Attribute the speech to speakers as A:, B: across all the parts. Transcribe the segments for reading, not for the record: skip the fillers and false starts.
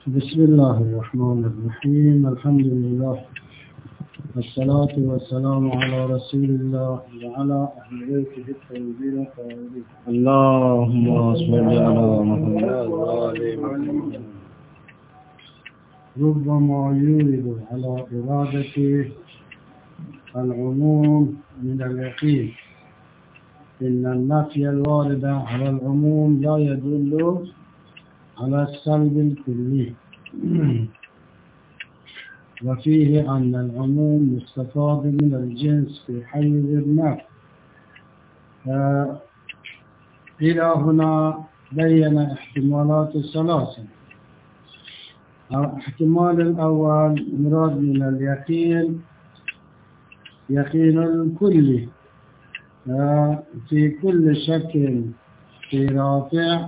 A: بسم الله الرحمن الرحيم. الحمد لله والصلاة والسلام على رسول الله وعلى أهل بيته الطيبين الطاهرين.
B: اللهم صل على محمد وآل محمد.
A: ربما يورد على إرادة العموم من اليقين، إن النفي الوارد على العموم لا يدل على السلب الكلي، وفيه أن العموم مستفاد من الجنس في حيز النفي. إلى هنا بين احتمالات الثلاثة. الاحتمال الأول مراد من اليقين يقين الكلي في كل شك في رافع،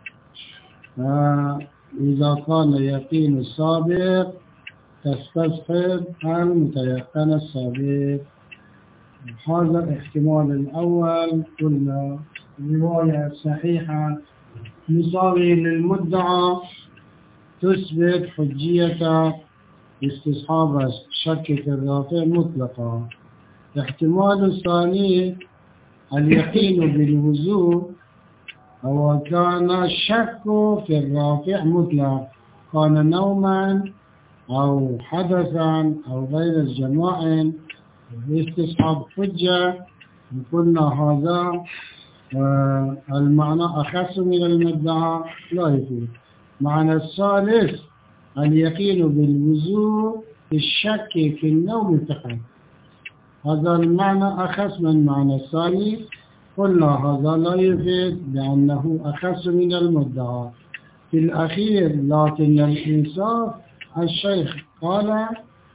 A: إذا كان يقين السابق تستصحب المتيقن السابق. هذا الاحتمال الأول قلنا رواية صحيحة مساوية للمدعى تثبت حجية استصحاب الشك في الرافع مطلقا. الاحتمال الثاني اليقين بالوجوب، أو كان الشك في الرافع مطلق، كان نوما أو حدثا أو غير الجماع استصحاب حجة. قلنا هذا المعنى أخص من المدعى لا يفيد. معنى الثالث اليقين بالوجوب الشك في النوم فقط، هذا المعنى أخص من معنى الثاني. قلنا هذا لا يفيد لأنه أخص من المدعى. في الأخير لكن الإنصاف الشيخ قال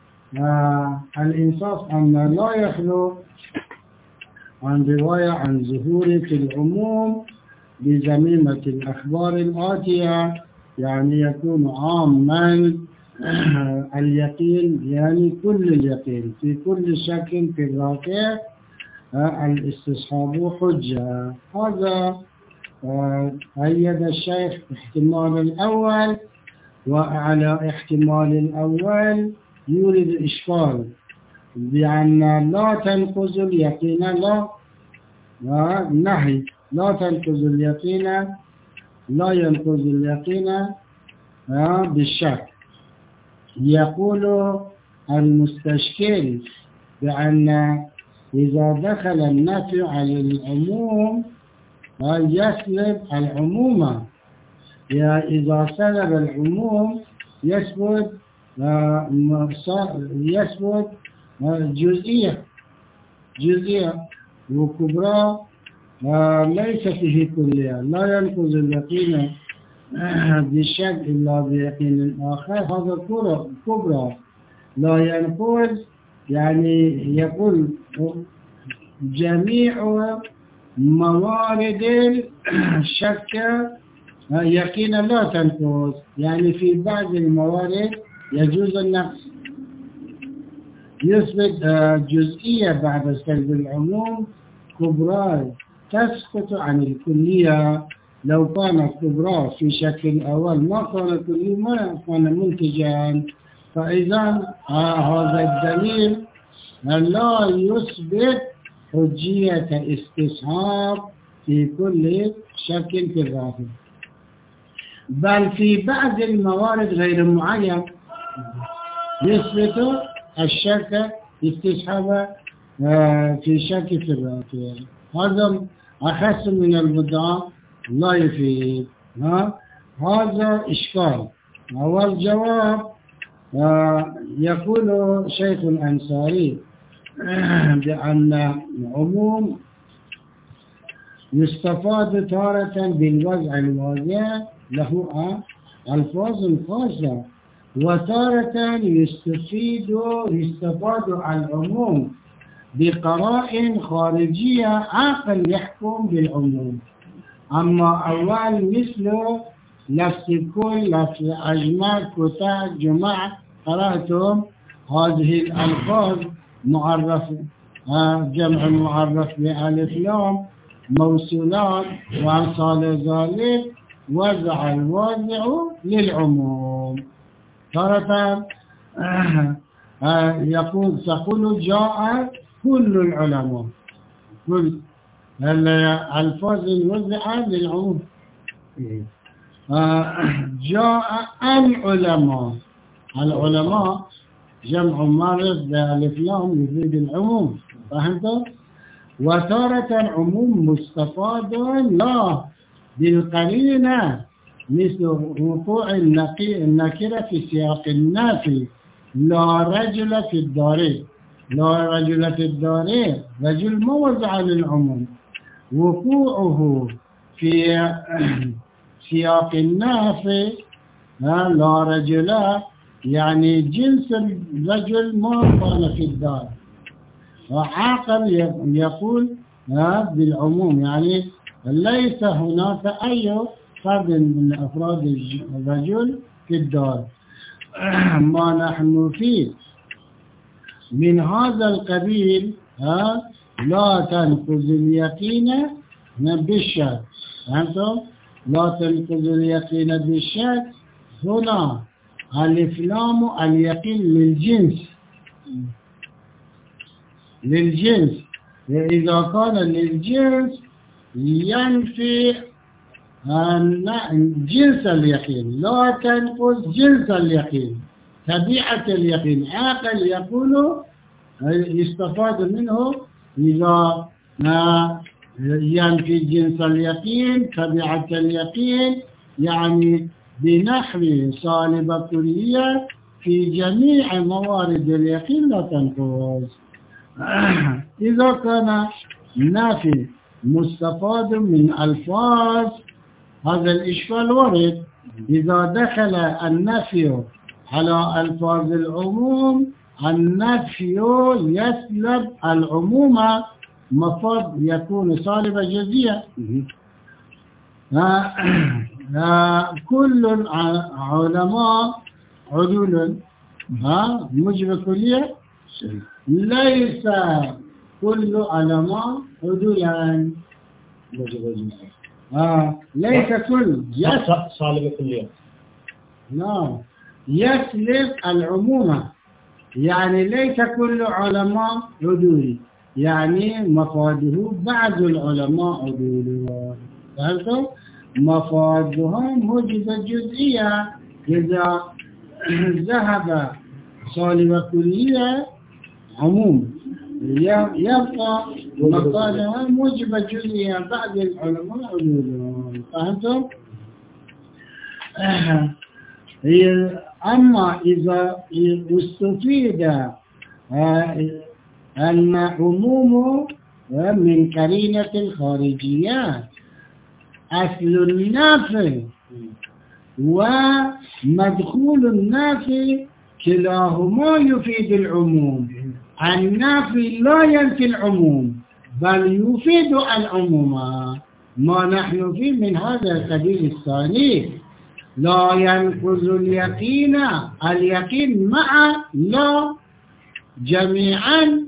A: الإنصاف أن لا يخلو عن رواية عن ظهور في العموم بزميمة الأخبار الآتية، يعني يكون عاما اليقين، يعني كل اليقين في كل شك في الرافع الاستصحاب حجة. هذا أيد الشيخ احتمال الأول، وعلى احتمال الأول يورد الإشكال بأن لا تنقض اليقين، لا نهي لا تنقض اليقين، لا ينقض اليقين بالشك. يقول المستشكل بأن إذا دخل النفي على العموم يسلب العموم، إذا سلب العموم يثبت جزئية وكبرى ليس فيه كلية. لا ينقض اليقين بالشك إلا بيقين آخر، هذا كبرى. لا ينقض يعني يقول جميع موارد الشك يقينا لا تنقض، يعني في بعض الموارد يجوز النقص، يثبت جزئية بعد سلب العموم، كبرى تسقط عن الكلية. لو كانت كبرى في شكل أول ما كان كلي ما كان منتجا، فإذا هذا الدليل لا يثبت حجية استصحاب في كل شك في الرافع، بل في بعض الموارد غير معين يثبت الشك استصحاب في شك في الرافع. هذا أخص من المدعى لا يفيد. هذا إشكال. أول جواب يقول شيخ الأنصاري بأن العموم يستفاد تارة بالوضع الواضح له ألفاظ خاصة، وتارة يستفاد العموم بقرائن خارجية عاقل يحكم بالعموم. أما أول مثل لفظ كل، لفظ أجمع، كتاع، جمع، قرأتم هذه الألفاظ معرف جمع معرف بألف لام، موصولات وأمثال ذلك، وضع الواضع للعموم. تارة تقول جاء كل العلماء، كل الألفاظ الوضعة للعموم. جاء العلماء جمع مارد بألف لام يفيد العموم، فهمت؟ وتارة عموم مستفاد لا بالقرينة، مثل وقوع النكرة في سياق النافي، لا رجل في الدارين. لا رجل في الدارين، رجل ما وضع للعموم، وقوعه في سياق النافي لا رجل، يعني جنس الرجل ما كان في الدار. وعاقل يقول بالعموم، يعني ليس هناك أي فرد من أفراد الرجل في الدار. ما نحن فيه من هذا القبيل لا تنقض اليقين بالشك. فهمتم؟ لا تنقض اليقين بالشك. هنا الإفلام اليقين للجنس، وإذا كان للجنس ينفي جنس اليقين، لا تنقض جنس اليقين، طبيعة اليقين. عاقل يقول يستفاد منه إذا ينفي جنس اليقين، طبيعة اليقين، يعني بنحو صالبة كلية في جميع موارد اليقين لا تنقض. إذا كان نافي مستفاد من ألفاظ، هذا الإشكال ورد. إذا دخل النفي على ألفاظ العموم، النفي يسلب العموم، مفاد يكون صالبة جزية. كل العلماء عدول موجب كلية، ليس كل علماء عدولا. ليس كل
B: صالبة كلية،
A: نعم، يسلب العموم، يعني ليس كل علماء عدول، يعني مفاده بعض العلماء عدول. فهمتم؟ مفادها موجبة جزئية. إذا ذهب صالبة كلية عموم، يبقى مقالها موجبة جزئية بعض العلماء عدول. فهمتم؟ أما إذا استفيد أن عموم من قرينة الخارجيات، أصل النافي ومدخول النافي كلاهما يفيد العموم. النافي لا ينفي العموم بل يفيد العموم. ما نحن فيه من هذا القبيل الثاني، لا ينقض اليقين، اليقين مع لا جميعا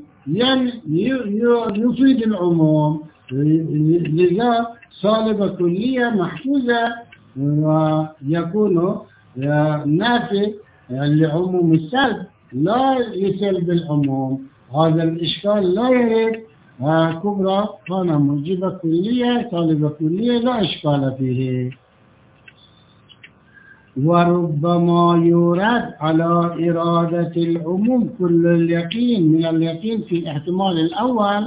A: يفيد العموم. لذا صالبة كلية محفوظة، ويكون نافي لعموم السلب لا يسلب العموم. هذا الإشكال لا يرد. كبرى كان موجبة كلية، صالبة كلية لا إشكال فيه. وربما يورد على إرادة العموم كل اليقين من اليقين في الاحتمال الأول.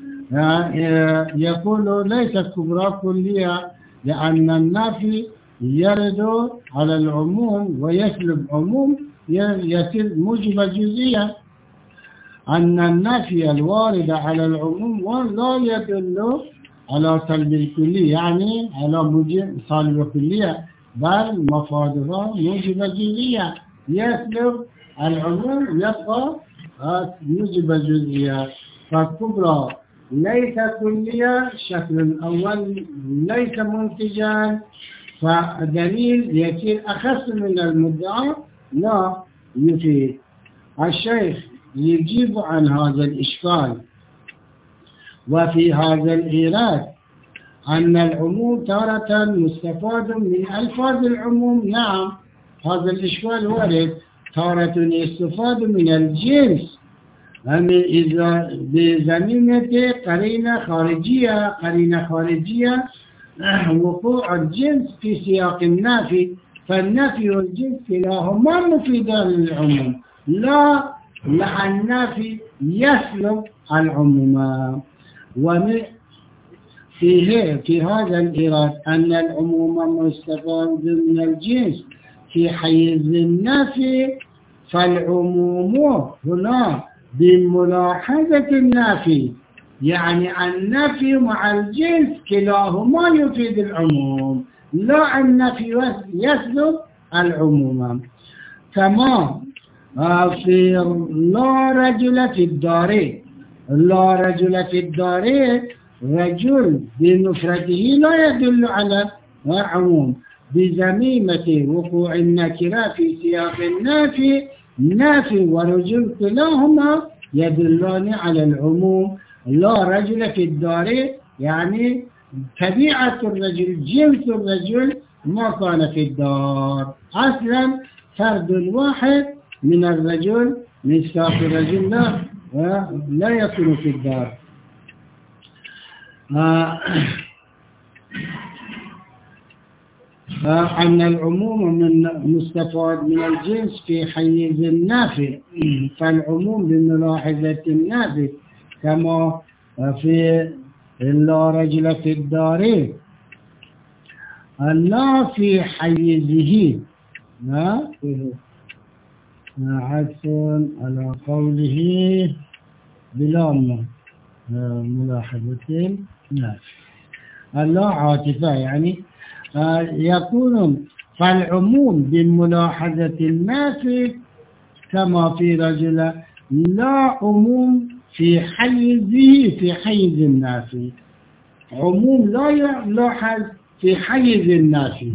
A: يقول ليست كبرى كلية، لأن النافي يرد على العموم ويسلب عموم، يصير موجبة جزئية. أن النافي الوارد على العموم لا يدل على سلب الكلية، يعني على موجب سالب الكلية، بل مفادها موجبة جزئية، يسلب العموم يبقى موجبة جزئية. فالكبرى ليس كلية، الشكل الأول ليس منتجا، فدليل يصير أخص من المدعى لا يفيد. الشيخ يجيب عن هذا الإشكال. وفي هذا الإيراد أن العموم تارة مستفاد من ألفاظ العموم، نعم، هذا الإشكال وارد. تارة يستفاد من الجنس إذا بزمينة قرينة خارجية وقوع الجنس في سياق النافي، فالنفي والجنس كلاهما مفيدان للعموم، لا النافي يسلب العموم. في هذا الإيراد أن العموم مستفاد من الجنس في حيز النفي، فالعموم هنا بملاحظة النافي، يعني النفي مع الجنس كلاهما يفيد العموم، لا النفي يسلب العموم. كما في لا رجل في الدار، لا رجل في الدار، رجل بمفرده لا يدل على عموم، بزميمة وقوع النكرة في سياق النافي، نافي ورجل كلاهما يدلان على العموم. لا رجل في الدار يعني طبيعة الرجل، جنس الرجل ما كان في الدار، أصلا فرد واحد من الرجل من ساق الرجل لا يكون في الدار. أن العموم مستفاد من الجنس في حيز النافي، فالعموم بملاحظة النافي كما في لا رجل في الدار، لا في حيزه عطف على قوله بلا ملاحظة النافي، لا عاطفة يعني يكون. فالعموم بملاحظة النافي كما في رجل، لا عموم في حيزه في حيز النافي، عموم لا يلاحظ في حيز النافي.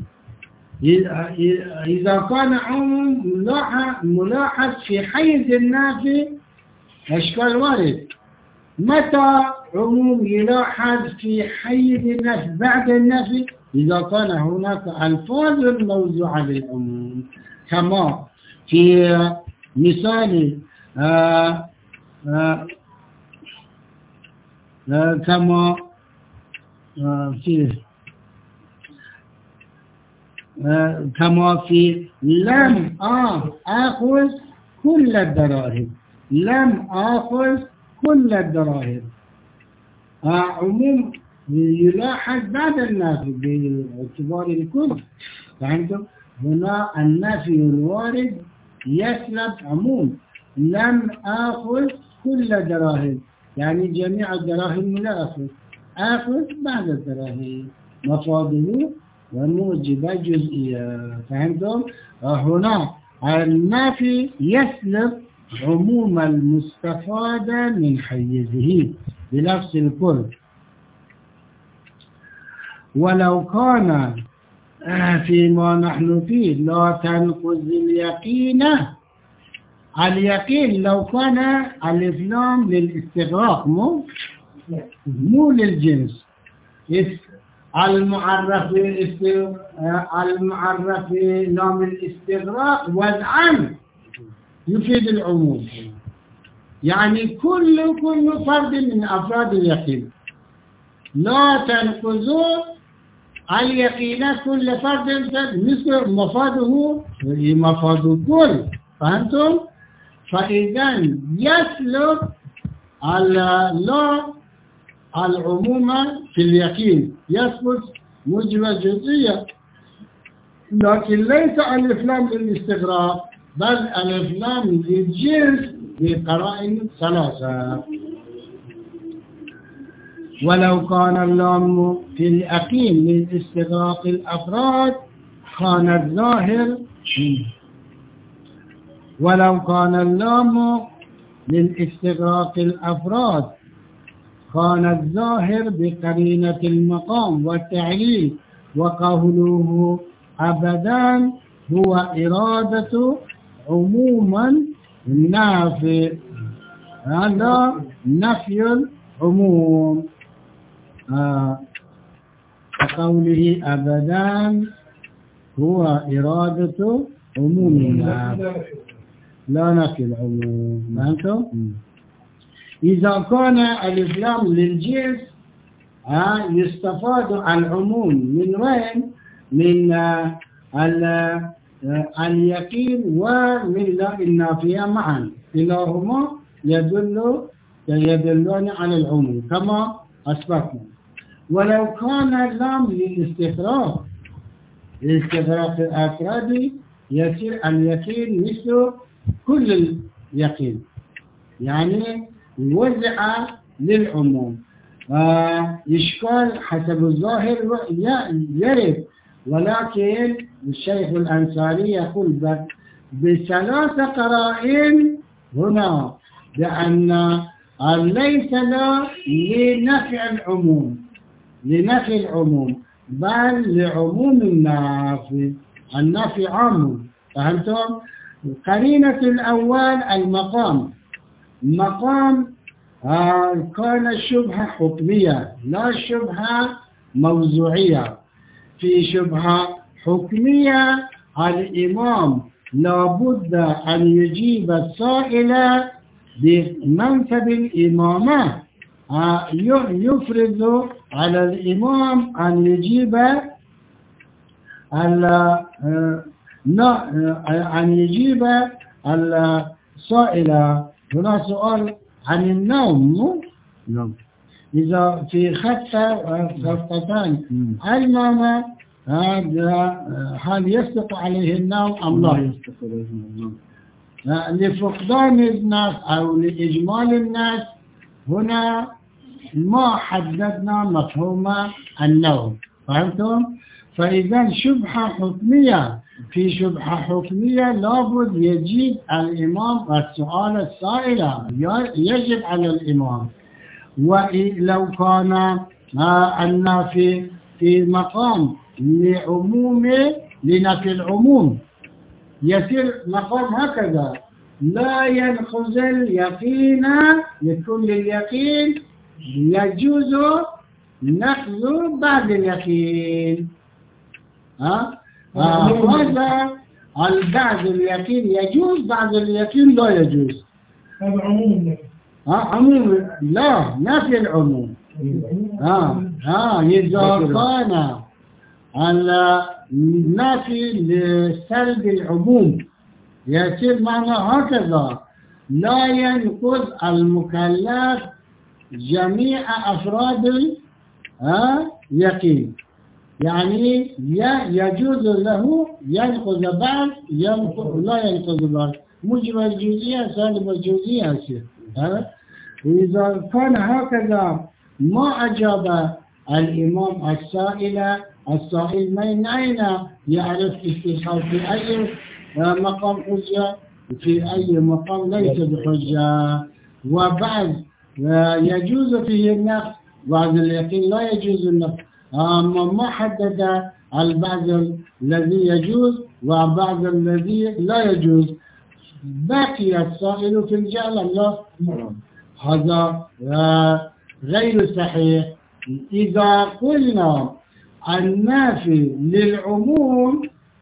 A: إذا كان عموم ملاحظ في حيز النافي أشكال وارد. متى عموم يلاحظ في حيز النفي بعد النفي؟ إذا كان هناك ألفاظ موضوعة للعموم، كما في مثال كما في لم آخذ كل الدراهم، لم آخذ كل الدراهم، عموم يلاحظ بعد النافي باعتبار الكل. فعندهم هنا النافي الوارد يسلب عموم. لم آخذ كل الدراهم يعني جميع الدراهم لا آخذ بعد الدراهم، مفاده وموجبة جزئية. فهمتم؟ هنا النافي يسلب عموم المستفاد من حيزه بنفس الكل. ولو كان فيما نحن فيه لا تنقض اليقين، اليقين لو كان الإسلام للاستغراق مو للجنس، المعرف لام الاستغراق وضعا يفيد العموم، يعني كل فرد من أفراد اليقين. لا تنقضوا اليقين كل فرد مثل مفاده مفاد كل. فهمتم؟ فإذا يسلب لا العموم في اليقين، يثبت موجبة جزئية، لكن ليس الإفلام للاستغراق، بل الإفلام للجنس بقرائن ثلاثة. ولو كان اللام في اليقين من استغراق الأفراد كان الظاهر، ولو كان اللام من استغراق الأفراد كان الظاهر بقرينة المقام والتعليل، وقوله أبدا هو إرادة عموما نافع، هذا نفي العموم. وقوله أبدا هو إرادة عموم النفي، لا نفي العموم. فهمتم؟ إذا كان الإسلام للجنس يستفاد العموم من وين؟ من اليقين ومن لا النافية معا، كلاهما يدلون على العموم كما أثبتنا. ولو كان اللام للاستغراق الأفراد يصير اليقين مثل كل اليقين، يعني وزع للعموم. إشكال حسب الظاهر يرد، ولكن الشيخ الأنصاري يقول بثلاث قرائن هنا بأن ليس له لنفي العموم بل لعموم النفي عام. فهمتم؟ قرينة الأول المقام كان شبهة حكمية لا شبهة موضوعية. في شبهة حكمية الإمام لابد أن يجيب السائل بمنصب الإمامة، يفرض على الإمام أن يجيب السائل. هنا سؤال عن النوم.
B: نعم.
A: إذا في خطتان المعنى هل يصدق عليه النوم أم لا
B: يصدق عليه النوم؟
A: لفقدان الناس أو لإجمال الناس هنا ما حددنا مفهوم النوم. فهمتم؟ فإذا شبهة حكمية، في شبهة حكمية لابد يجيب الإمام السؤال السائل، يجب على الإمام. ولو كان النافي في مقام لنفي العموم يصير مقام هكذا: لا ينقض اليقين لكل اليقين، يجوز نقض بعد اليقين. هذا بعد اليقين يجوز، بعد اليقين لا يجوز.
C: هذا عموم.
A: عموم لا نفي العموم. إذا كان النفي لسلب العموم يصير معنى هكذا: لا ينقض المكلف جميع أفراد اليقين، يعني يجوز له ينقض بعض لا ينقض بعض، موجب الجزئية سالب الجزئية. إذا كان هكذا ما أجاب الإمام السائل من أين يعرف استيصال في أي مقام حجة في أي مقام ليس بحجة؟ وبعد يجوز فيه النقض، بعد اليقين لا يجوز النقض. ما حدد البعض الذي يجوز وبعض الذي لا يجوز، بقي السائل في الجهل. لا، هذا غير صحيح. إذا قلنا النافي للعموم،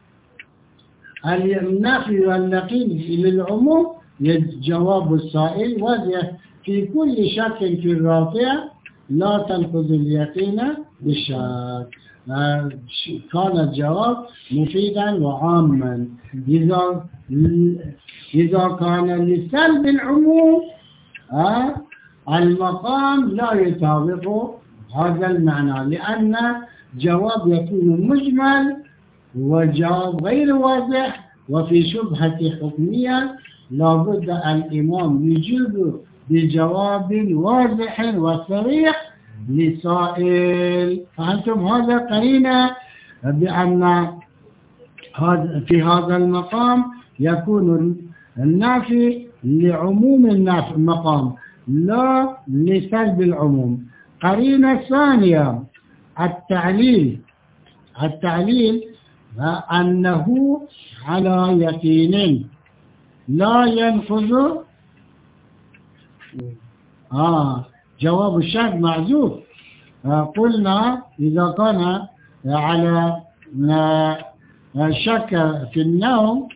A: النافي واليقين للعموم، جواب السائل واضح: في كل شك في الرافع لا تنقض اليقين بالشك. كان الجواب مفيدا وعاما. إذا كان لسلب العموم المقام لا يطابق هذا المعنى، لأن جواب يكون مجمل وجواب غير واضح. وفي شبهة حكمية لابد الإمام يجيب بجواب واضح وصريح لسائل. فأنتم هذا قرينة بأن في هذا المقام يكون النافي لعموم المقام لا لسلب العموم. قرينة ثانية التعليل أنه على يقين لا ينفذ. جواب الشرط معذوف. قلنا إذا كان على شك في النوم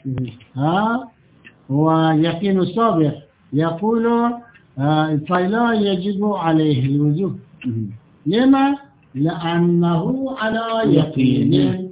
A: ويقين الصابر يقول فلا يجب عليه الوضوء. لما؟ لأنه على يقين.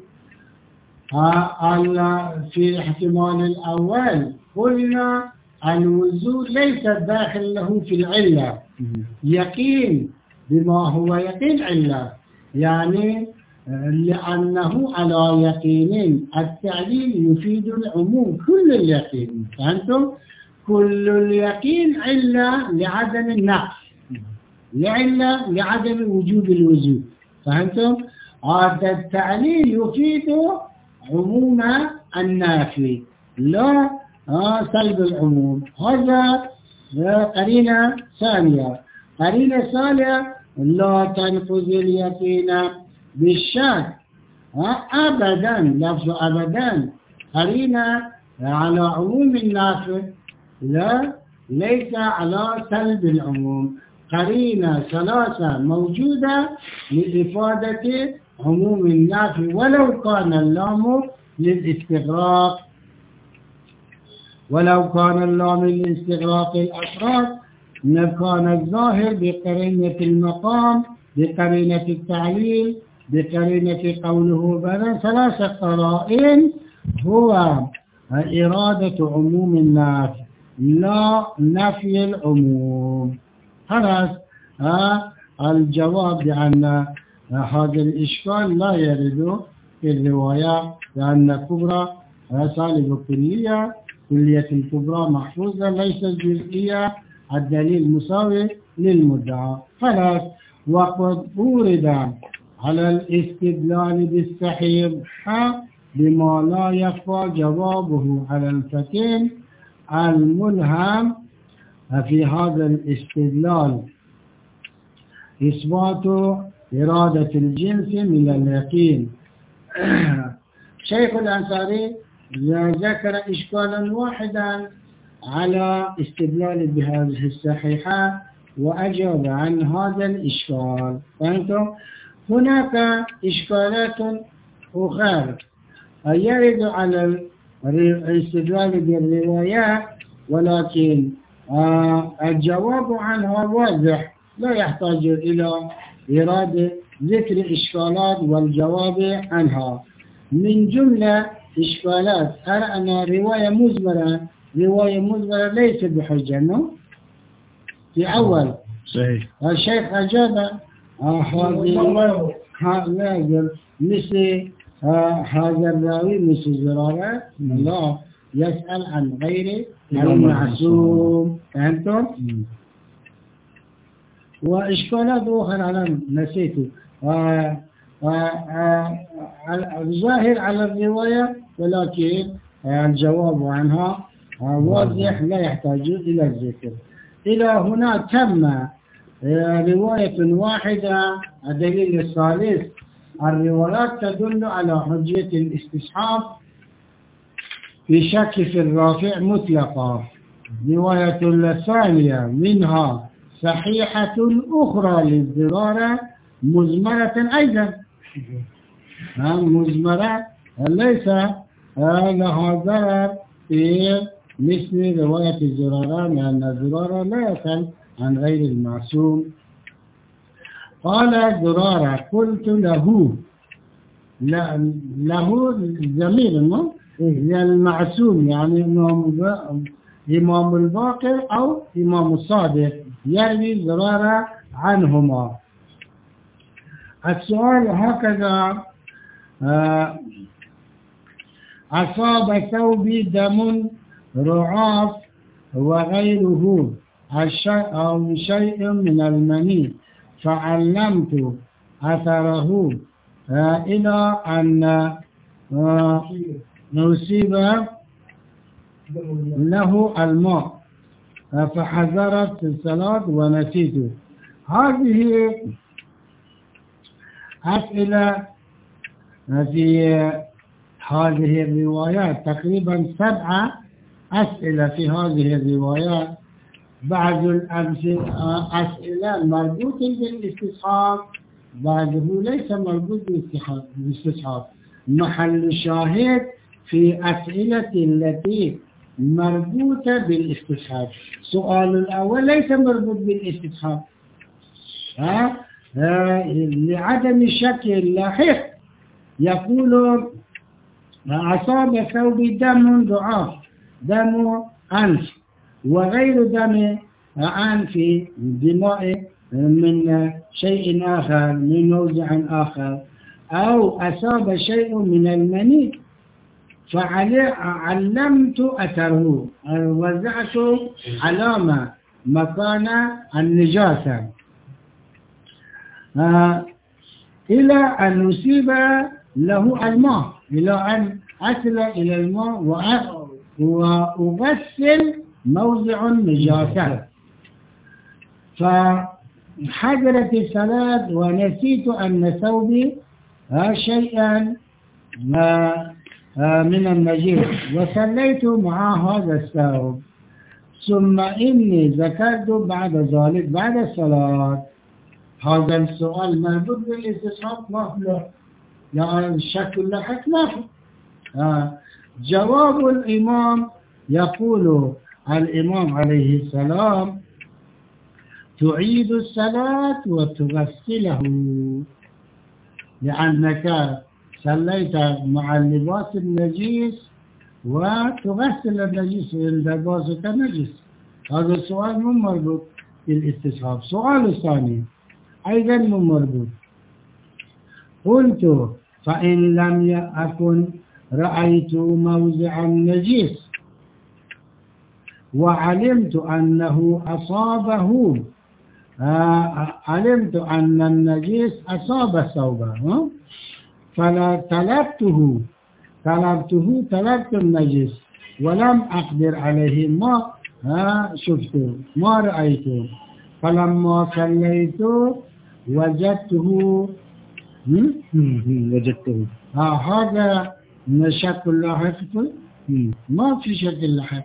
A: في الاحتمال الأول قلنا الوضوء ليس داخل له في العلة، يقين بما هو يقين علة، يعني لأنه على يقين. التعليل يفيد العموم، كل اليقين، فهمتم؟ كل اليقين علة لعدم النقص، لعلة لعدم وجود الوجود، فهمتم؟ هذا التعليل يفيد عموم النافي لا سلب العموم. هذا قرينة ثانية. قرينة ثانية لا تنقض اليقين بالشك أبدا، لفظ أبدا قرينة على عموم النافي لا، ليس على سلب العموم. قرينة ثلاثة موجودة لإفادة عموم النافي ولو كان اللام للاستغراق، ولو كان اللام للاستغراق الأفراد كان الظاهر بقرينة المقام، بقرينة التعليل، بقرينة قوله بين ثلاثة قرائن هو إرادة عموم النافي لا نفي العموم. خلاص الجواب بأن هذا الإشكال لا يرد في الرواية، لأن الكبرى سالب كلية، كلية الكبرى محفوظة ليس جزئية، الدليل مساوي للمدعى. خلاص. وقد ورد على الاستدلال بالصحيح بما لا يخفى جوابه على الفتين الملهم في هذا الاستدلال إثبات إرادة الجنس من اليقين. شيخ الأنصاري ذكر إشكالا واحدا على استدلال بهذه الصحيحة وأجاب عن هذا الإشكال. فهمتم؟ هناك إشكالات أخرى يرد على الاستدلال بالروايات، ولكن الجواب عنها واضح، لا يحتاج إلى إرادة ذكر إشكالات والجواب عنها. من جملة إشكالات أرى أن رواية مزمرة ليس بحجة في أول
B: صحيح.
A: الشيخ أجاب مثل هذا الراوي مثل زرارة لا يسأل عن غير المعصوم. فهمتم؟ وإشكالات أخرى أنا نسيته الظاهر على الرواية، ولكن الجواب عنها واضح لا يحتاج إلى الذكر. إلى هنا تم رواية واحدة. الدليل الثالث الروايات تدل على حجية الاستصحاب في شك في الرافع مطلقا. رواية الثانية منها صحيحة أخرى للضرارة مزمرة أيضا، مزمرة ليس لها ضرر في مثل رواية الزرارة، لأن الزرارة لا يسأل عن غير المعصوم. قال زرارة قلت له زميل المعصوم، يعني إمام الباقر أو إمام الصادق يروي زرارة عنهما. السؤال هكذا: أصاب ثوبي دم رعاف وغيره أو شيء من المني فعلمت أثره إلى أن نصيب له الماء فحذرت الصلاة ونسيت. هذه أسئلة في هذه الروايات، تقريبا 7 أسئلة في هذه الروايات. بعض الأسئلة مربوطة بالاستصحاب، بعضه ليس مربوط بالاستصحاب. محل شاهد في أسئلة التي مربوطة بالاستصحاب. سؤال الأول ليس مربوط بالاستصحاب لعدم الشك اللاحق. يقول أصاب ثوبي دم ضعاف، دم أنف وغير دم أنف، دماء من شيء آخر من موضع آخر، أو أصاب شيء من المني فعلمت أثره، وزعت علامة مكان النجاسة إلى أن نصيب له الماء، إلى أن أصل إلى الماء وأغسل موضع النجاسة، فحضرت الصلاة ونسيت أن ثوبي شيئا من النجيس وصليت مع هذا الثوب، ثم إني ذكرت بعد ذلك بعد الصلاة. هذا السؤال مربوط بالاستصحاب ما له يعني الشك لاحق ما في. جواب الإمام يقول الإمام عليه السلام تعيد الصلاة وتغسله، لأنك صليت مع اللباس النجيس وتغسل النجيس لباسك النجيس. هذا السؤال مو مربوط بالاستصحاب. سؤال الثاني أيضا مو مربوط. قلت فإن لم أكن رأيت موضع النجيس وعلمت أنه أصابه، علمت أن النجيس أصاب الثوب فلا طلبت النجيس ولم أقدر عليه، ما شفته ما رأيته، فلما صليت وجدته هذا شك لاحق ما في شك لاحق.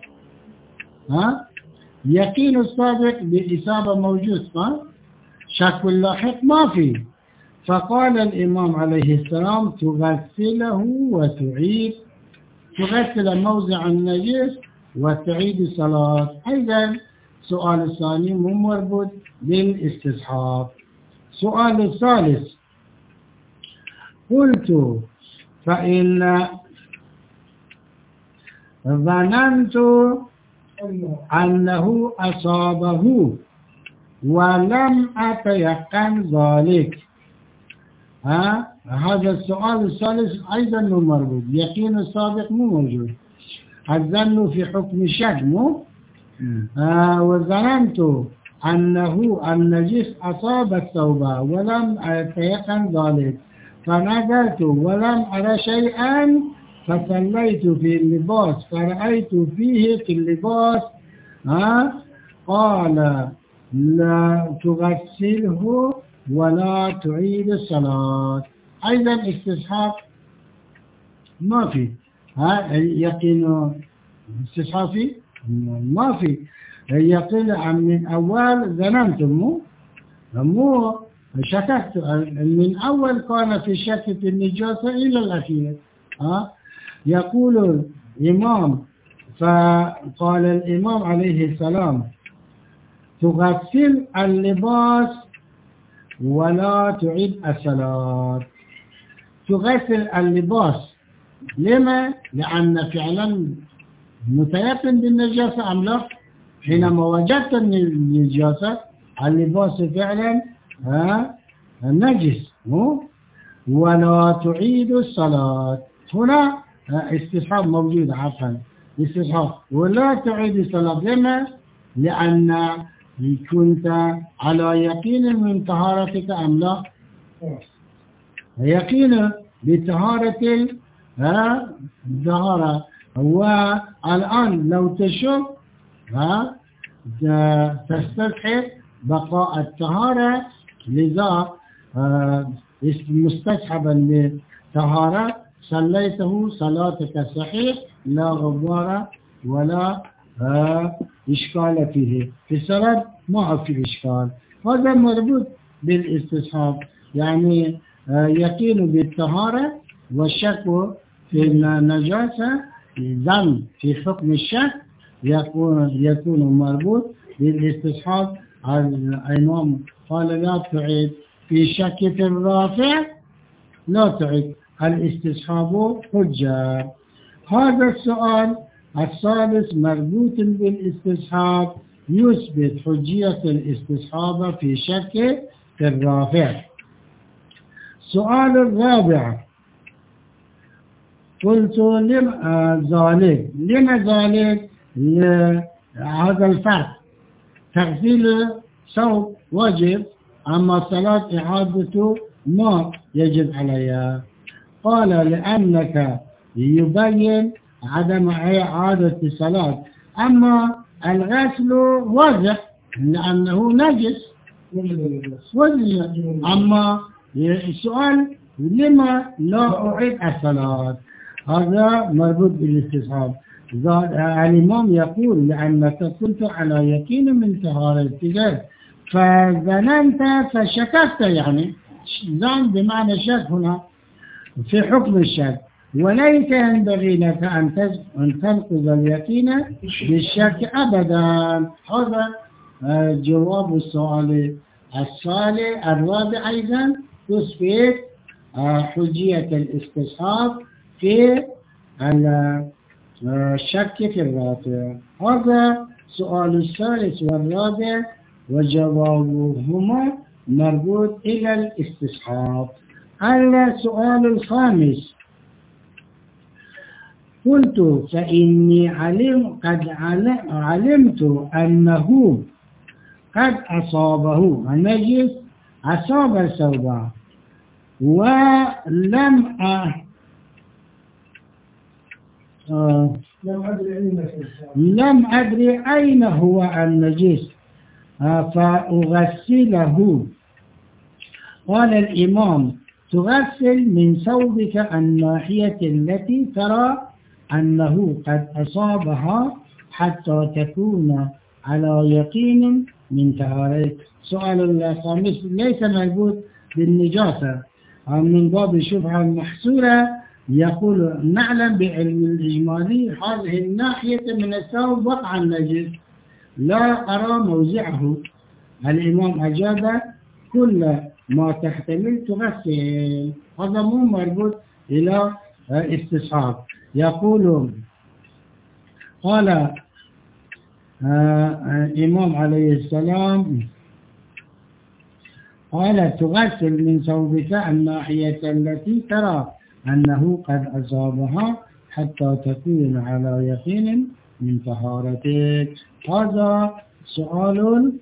A: يقين الصادق بالإصابة موجود، شك لاحق ما في. فقال الإمام عليه السلام تغسله وتعيد، تغسل موضع النجس وتعيد الصلاة. أيضا سؤال الثاني مو مربوط بالاستصحاب. سؤال الثالث قلت فإن ظننت أنه أصابه ولم أتيقن ذلك. هذا السؤال الثالث أيضا مو مربوط. يقين السابق مو موجود. الظن في حكم الشك مو وظننت أنه النجس أصاب الثوب ولم أتيقن ذلك فنظرت ولم أرى شيئا فصليت في اللباس فرأيت فيه في اللباس قال لا تغسله ولا تعيد الصلاة. أيضا استصحاب ما في. يقين استصحاب في ما في. يقين من أول ظننت مو شككت. من أول كان في شك في النجاسة إلى الأخير. يقول الإمام فقال الإمام عليه السلام تغسل اللباس ولا تعيد الصلاة. تغسل اللباس لما؟ لأن فعلا متيقن بالنجاسة أم لا؟ حينما وجدت النجاسة اللباس فعلا نجس ولا تعيد الصلاة. هنا استصحاب موجود عفوا استصحاب ولا تعيد الصلاة لما؟ لأن كنت على يقين من طهارتك أم لا؟ يقين بطهارة الطهارة. والآن لو تشك تستدعي بقاء الطهارة، لذا مستصحبا للطهارة صليته صلاتك صحيح لا غبار ولا إشكال فيه. في الصلاة ما في إشكال. هذا مربوط بالاستصحاب، يعني يقين بالطهارة والشك في النجاسة ظن في حكم الشك يكون مربوط بالاستصحاب. الإمام قال لا تعيد في شك في الرافع، لا تعيد، الاستصحاب حجة. هذا السؤال الثالث مربوط بالاستصحاب، يثبت حجية الاستصحاب في شك في الرافع. السؤال الرابع، قلت لما ذلك هذا الفرق، تغسيل ثوب واجب، أما الصلاة إعادة ما يجب عليها. قال لأنك يبين عدم إعادة الصلاة، أما الغسل واضح لأنه نجس. أما السؤال لما لا أعيد الصلاة، هذا مربوط بالاستصحاب. الإمام يقول لأنك كنت على يقين من طهارتك فظننت فشككت، يعني ظن بمعنى شك هنا في حكم الشك، وليس ينبغي لك أن تنقض اليقين بالشك أبدا. هذا جواب السؤال الرابع. أيضا تثبت حجية الاستصحاب في الشك في الرافع. هذا سؤال الثالث والرابع وجوابهما مربوط إلى الاستصحاب. السؤال الخامس، قلت فإني قد علمت أنه قد أصابه النجس، أصاب الثوب، ولم لم أدري أين هو النجس فأغسله. قال الإمام تغسل من ثوبك الناحية التي ترى أنه قد أصابها حتى تكون على يقين من طهارتك. سؤال الخامس ليس مربوط بالنجاسة، من باب الشبهة المحصورة. يقول نعلم بعلم الإجمالي هذه الناحية من الثوب وقع النجس، لا أرى موضعه. الإمام أجاب كل ما تحتمل تغسل. هذا مو مربوط إلى استصحاب. يقول قال الإمام عليه السلام قال تغسل من ثوبك الناحية التي ترى أنه قد أصابها حتى تكون على يقين من طهارتك. هذا سؤال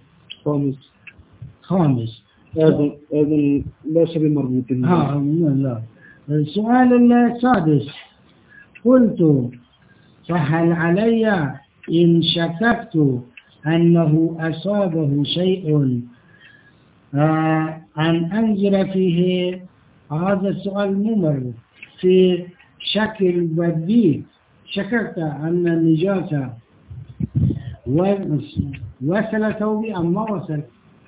A: خامس.
B: هذا ليس بمربوط.
A: لا. السؤال السادس، قلت فهل علي إن شككت أنه أصابه شيء أن أنظر فيه؟ هذا السؤال ممر في شكل بديل. شككت أن النجاسة وصل ثوبي أم ما وصل؟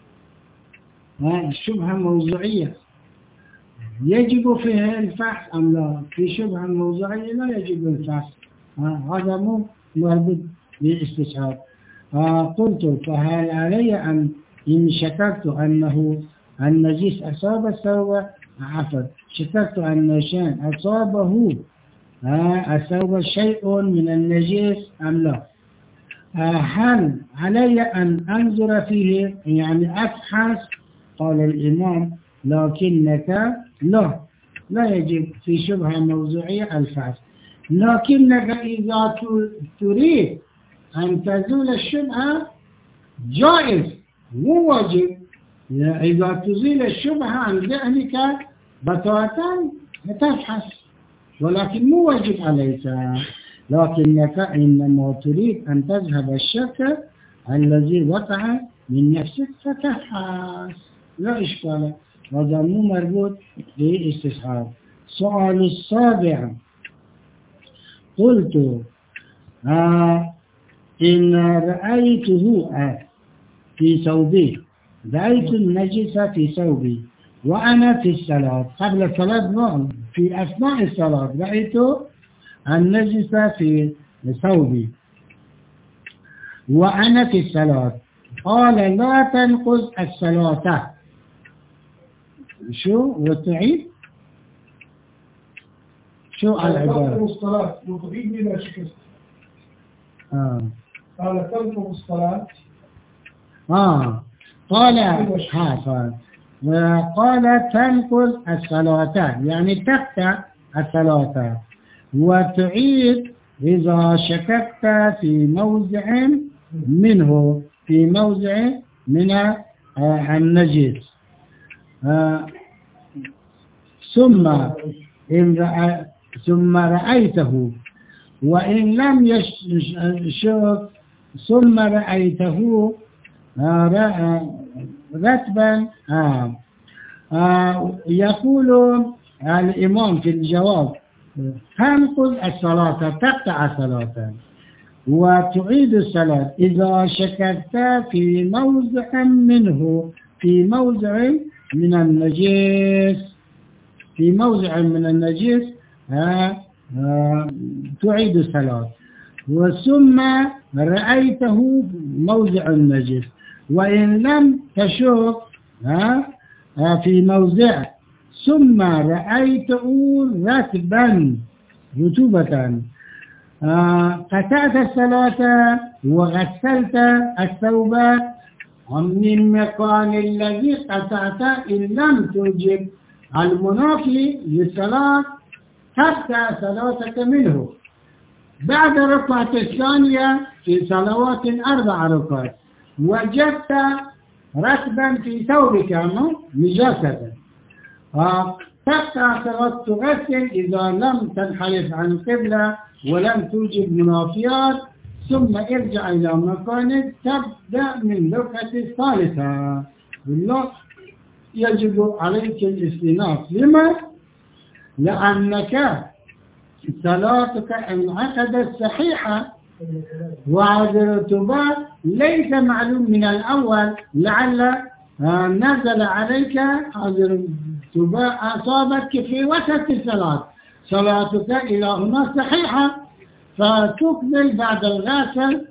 A: الشبهة موضوعية، يجب فيها الفحص أم لا؟ في شبهة موضوعية لا يجب الفحص، هذا مو مربوط بالاستصحاب. قلت فهل علي إن شككت أنه النجس أصاب الثوب، شككت أن شيء أصابه أصاب شيء من النجس أم لا؟ هل علي أن أنظر فيه يعني أفحص؟ قال الإمام لكنك لا يجب في شبهة موضوعية الفحص، لكنك إذا تريد أن تزول الشبهة جائز مو واجب. إذا تزيل الشبهة عن ذهنك بتاتا تفحص، ولكن مو واجب عليك. لكنك إنما تريد أن تذهب الشك الذي وقع من نفسك فتفحص، لا إشكال. هذا مو مربوط بالاستصحاب. السؤال السابع، قلت إن رأيته في ثوبي، رأيت النجس في ثوبي وأنا في الصلاة، قبل الصلاة في أثناء الصلاة رأيت النجس في ثوبي وأنا في الصلاة، قال لا تنقض الصلاة. شو وتعيد؟ شو العبارة؟
B: الصلاة وتعيد بلا شك. قال تنقض الصلاة.
A: قال تنقض الصلاة يعني تقطع الصلاة، وتعيد إذا شككت في موضع منه، في موضع من النجس. ثم رأيته وإن لم يشك، ثم رأيته رتبا. يقول الإمام في الجواب تنقض الصلاة، تقطع الصلاة وتعيد الصلاة إذا شككت في موضع منه، في موضع من النجس، في موضع من النجس تعيد الصلاة. وثم رأيته موضع النجس وإن لم تشك في موضع، ثم رأيته رتبا رطوبة، قطعت الصلاة وغسلت الثوب من مكان الذي قطعت إن لم توجب المنافي للصلاة تقطع صلاتك منه. بعد الركعة الثانية في صلوات 4 ركعات وجدت رتبا في ثوبك نجاسة، تقطع صلاة، تغسل إذا لم تنحرف عن القبلة ولم توجب منافيات، ثم ارجع إلى مكانك، تبدأ من الركعة الثالثة. يجب عليك الاستئناف. لما؟ لأنك صلاتك انعقدت صحيحة، وهذا الارتباط ليس معلوم من الأول، لعل نزل عليك هذا الارتباط أصابك في وسط الصلاة، صلاتك إلى هنا صحيحة، فتقبل بعد الغسل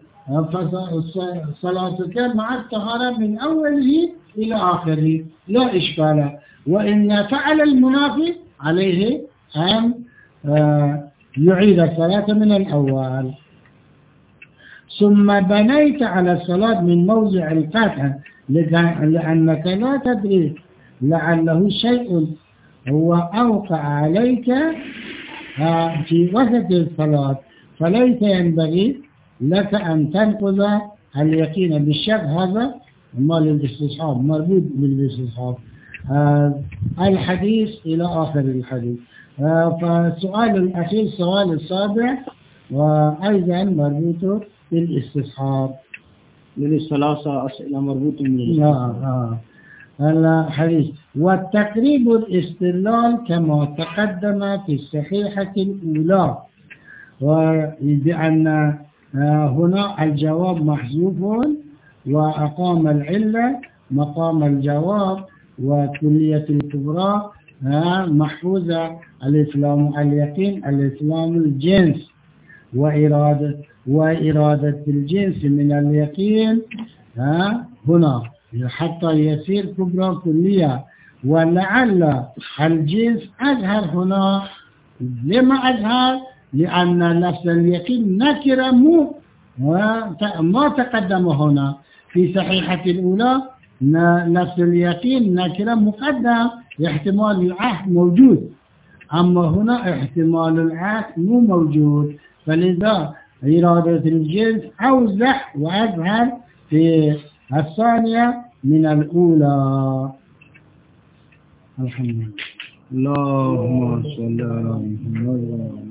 A: صلاتك مع الطهارة من أوله إلى آخره لا إشكال. وإن فعل المنافي عليه أن يعيد الصلاة من الأول. ثم بنيت على الصلاة من موضع القطع، لأنك لا تدري لعله شيء هو أوقع عليك في وسط الصلاة، فليس ينبغي لك أن تنقض اليقين بالشك. هذا مال الاستصحاب، مربوط بالاستصحاب. الحديث إلى آخر الحديث. فالسؤال الأخير السؤال السابع وأيضا مربوط بالاستصحاب.
B: من الثلاثة أسئلة مربوطة من
A: الحديث. والتقريب الاستدلال كما تقدم في الصحيحة الأولى، وبأن هنا الجواب محذوف وأقام العلة مقام الجواب، وكلية الكبرى محفوظة الإسلام اليقين الإسلام الجنس، وإرادة الجنس من اليقين هنا حتى يصير كبرى كلية. ولعل الجنس أظهر هنا. لما أظهر؟ لأن نفس اليقين نكرة ما تقدم هنا. في صحيحة الأولى نفس اليقين نكرة مقدم، احتمال العهد موجود، أما هنا احتمال العهد مو موجود، فلذا إرادة الجنس أوضح وأظهر في الثانية من الأولى. الحمد لله.
B: اللهم صل على محمد.